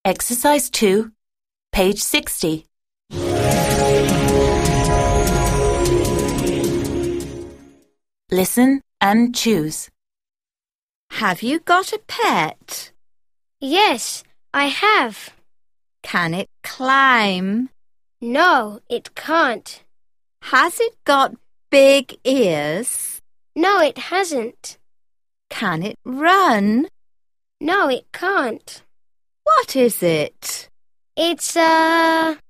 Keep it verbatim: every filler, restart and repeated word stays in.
Exercise two, page sixty. Listen and choose. Have you got a pet? Yes, I have. Can it climb? No, it can't. Has it got big ears? No, it hasn't. Can it run? No, it can't. What is it? It's a...